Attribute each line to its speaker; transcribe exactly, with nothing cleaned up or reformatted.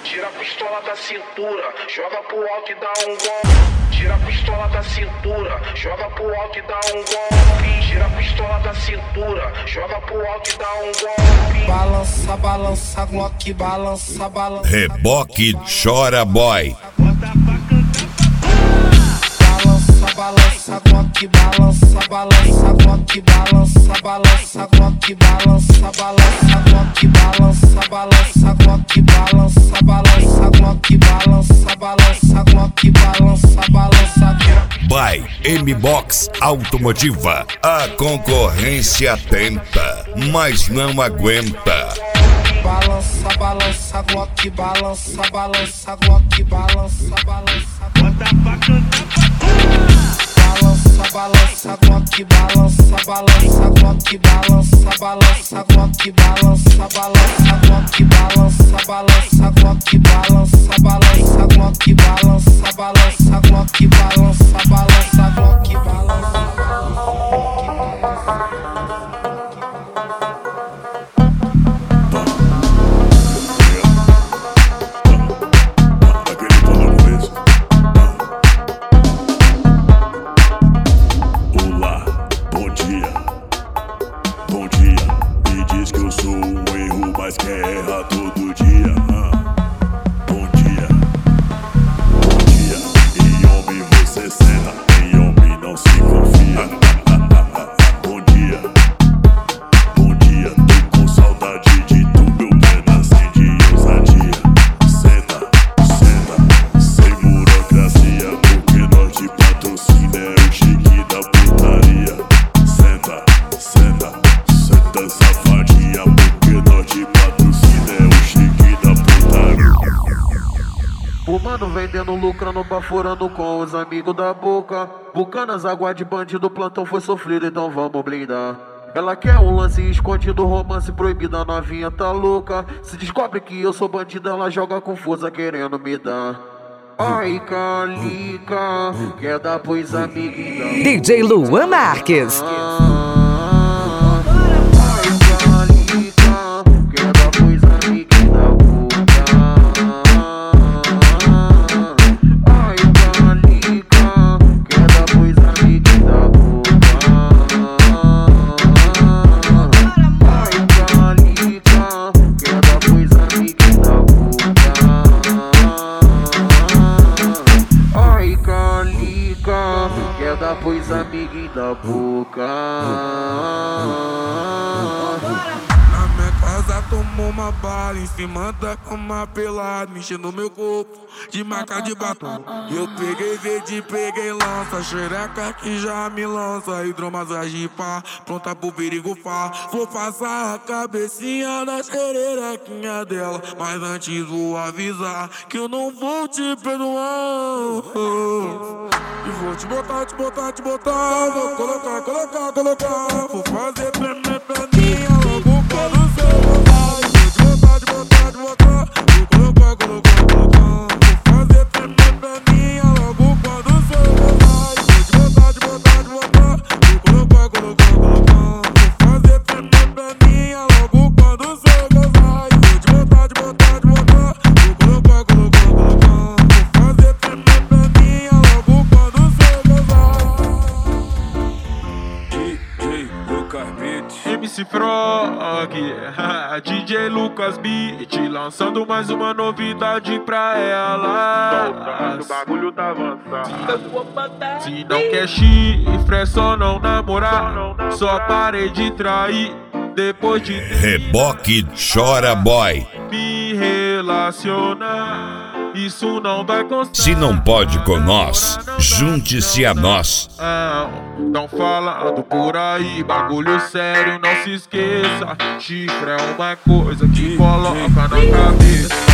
Speaker 1: Tira a pistola da cintura, joga pro alto e dá um golpe. Tira a pistola da cintura, joga pro alto e dá um golpe. Tira a pistola da cintura, joga pro alto e dá um golpe.
Speaker 2: Balança, balança, Glock, balança, balança.
Speaker 3: Reboque Chora Boy.
Speaker 2: Balança, balança, Glock, balança, balança, Glock, balança, balança, Glock, balança, balança, Glock, balança, balança, Glock, balança, balança, Glock, balança, balança, Glock, balança, balança.
Speaker 3: By M-Box Automotiva. A concorrência tenta, mas não aguenta.
Speaker 2: Balança, balança, Glock, balança, balança, Glock, balança, balança.
Speaker 4: Bota pra cantar.
Speaker 2: Balança, balança, Glock, balança, balança, Glock, balança, balança, Glock, balança, balança, Glock, balança, balança, Glock, balança, balança, Glock, balança, balança, Glock, balança, balança, Glock, balança.
Speaker 5: Que erra todo dia. Bom dia, bom dia. Em homem você serra, em homem não se confia. Bom dia, bom dia. Tô com saudade de tu, meu pedacinho de ousadia. Senta, senta, sem burocracia, porque nós de patrocínio é o chique da putaria. Senta, senta, senta safadinha, porque nós de
Speaker 6: o mano vendendo, lucrando, baforando com os amigos da boca. Bucanas, água de bandido, plantão foi sofrido, então vamos blindar. Ela quer um lance escondido, romance proibido, a novinha tá louca. Se descobre que eu sou bandido, ela joga com força querendo me dar. Ai, Calica, quer dar pois amiguinha.
Speaker 7: D J Luan Marques.
Speaker 6: Pois amiguinho da boca.
Speaker 8: Na minha casa tomou uma bala em cima da cama pelado, mexendo meu corpo de marca de batom. Eu peguei verde, peguei lança, xereca que já me lança, hidromassagem pá, pronta pro perigo fá. Vou passar a cabecinha na xerequinha dela, mas antes vou avisar que eu não vou te perdoar. E vou te botar, te botar, te botar, vou colocar, colocar, colocar, vou fazer perna, perninha logo quando você vai. Vou te botar, te botar, te botar, vou colocar, colocar, colocar, vou fazer perna, perninha logo quando você vai. Vou te botar, te botar, te botar, vou colocar, colocar, colocar, vou fazer perna, perninha logo quando você vai. Vou te botar, te botar, te botar, vou colocar, colocar, colocar, vou fazer perna, perninha logo quando você
Speaker 4: M C Frog, D J Lucas Beat, lançando mais uma novidade pra ela.
Speaker 1: O bagulho tá avançado.
Speaker 4: Se não quer chifre, é só não namorar. Só parei de trair depois de
Speaker 3: Reboque Chora Boy.
Speaker 4: me relacionar. Isso não vai constar.
Speaker 3: Se não pode com nós, junte-se a nós.
Speaker 4: Tão falando por aí, bagulho sério, não se esqueça. Chifre é uma coisa que coloca na cabeça.